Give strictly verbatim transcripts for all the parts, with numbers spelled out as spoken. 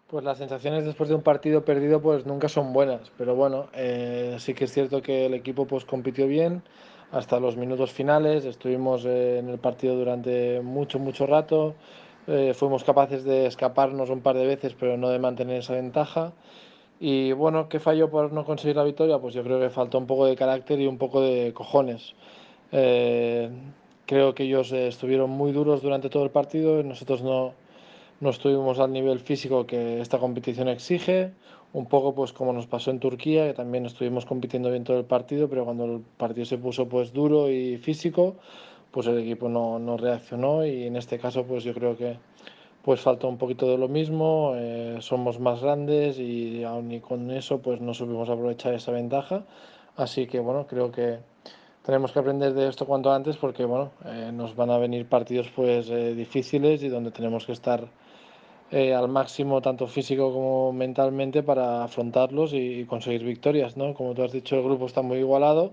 Pues las sensaciones después de un partido perdido pues nunca son buenas, pero bueno, eh, sí que es cierto que el equipo pues compitió bien hasta los minutos finales, estuvimos eh, en el partido durante mucho, mucho rato, eh, fuimos capaces de escaparnos un par de veces, pero no de mantener esa ventaja. Y bueno, ¿qué falló por no conseguir la victoria? Pues yo creo que faltó un poco de carácter y un poco de cojones. Eh, Creo que ellos eh, estuvieron muy duros durante todo el partido y nosotros no, no estuvimos al nivel físico que esta competición exige, un poco pues como nos pasó en Turquía, que también estuvimos compitiendo bien todo el partido, pero cuando el partido se puso pues duro y físico, pues el equipo no, no reaccionó y en este caso pues yo creo que pues falta un poquito de lo mismo, eh, somos más grandes y aun y con eso pues no supimos aprovechar esa ventaja, así que bueno, creo que tenemos que aprender de esto cuanto antes porque bueno, eh, nos van a venir partidos pues eh, difíciles y donde tenemos que estar eh, al máximo tanto físico como mentalmente para afrontarlos y, y conseguir victorias, ¿no? Como tú has dicho, el grupo está muy igualado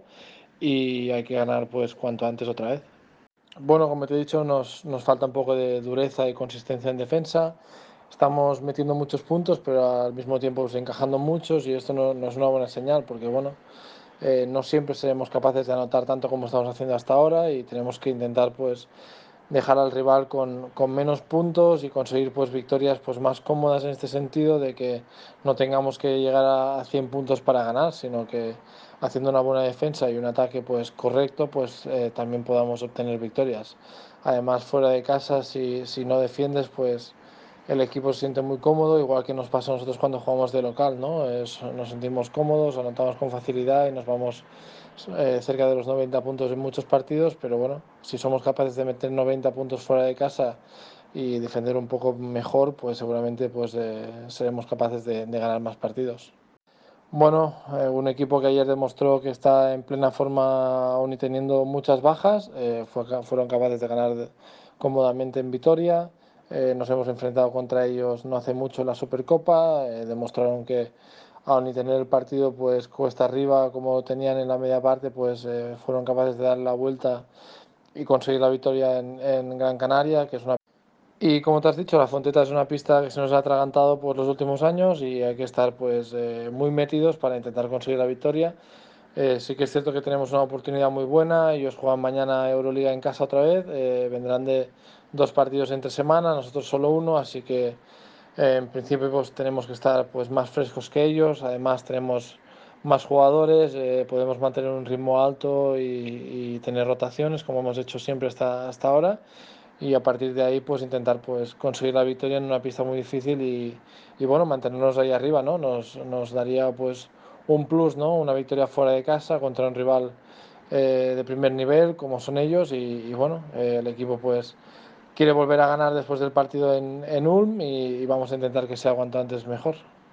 y hay que ganar pues cuanto antes otra vez. Bueno, como te he dicho, nos, nos falta un poco de dureza y consistencia en defensa. Estamos metiendo muchos puntos, pero al mismo tiempo pues, encajando muchos y esto no, no es una buena señal porque, bueno, eh, no siempre seremos capaces de anotar tanto como estamos haciendo hasta ahora y tenemos que intentar pues dejar al rival con, con menos puntos y conseguir pues victorias pues más cómodas en este sentido de que no tengamos que llegar a cien puntos para ganar, sino que haciendo una buena defensa y un ataque pues correcto pues eh, también podamos obtener victorias. Además fuera de casa si, si no defiendes pues el equipo se siente muy cómodo, igual que nos pasa a nosotros cuando jugamos de local, ¿no? Es, nos sentimos cómodos, anotamos con facilidad y nos vamos eh, cerca de los noventa puntos en muchos partidos, pero bueno, si somos capaces de meter noventa puntos fuera de casa y defender un poco mejor, pues seguramente pues, eh, seremos capaces de, de ganar más partidos. Bueno, eh, un equipo que ayer demostró que está en plena forma aún y teniendo muchas bajas, eh, fue, fueron capaces de ganar cómodamente en Vitoria. Eh, nos hemos enfrentado contra ellos no hace mucho en la Supercopa, eh, demostraron que aún y tener el partido pues cuesta arriba como tenían en la media parte, pues eh, fueron capaces de dar la vuelta y conseguir la victoria en, en Gran Canaria, que es una y como te has dicho, la Fonteta es una pista que se nos ha atragantado por los últimos años y hay que estar pues eh, muy metidos para intentar conseguir la victoria. Eh, sí que es cierto que tenemos una oportunidad muy buena, ellos juegan mañana Euroliga en casa otra vez, eh, vendrán de dos partidos entre semana, nosotros solo uno, así que eh, en principio pues tenemos que estar pues más frescos que ellos, además tenemos más jugadores, eh, podemos mantener un ritmo alto y, y tener rotaciones como hemos hecho siempre hasta, hasta ahora y a partir de ahí pues intentar pues conseguir la victoria en una pista muy difícil y, y bueno, mantenernos ahí arriba, ¿no? Nos, nos daría pues un plus, ¿no? Una victoria fuera de casa contra un rival eh, de primer nivel como son ellos y, y bueno, eh, el equipo pues quiere volver a ganar después del partido en, en Ulm y, y vamos a intentar que sea cuanto antes mejor.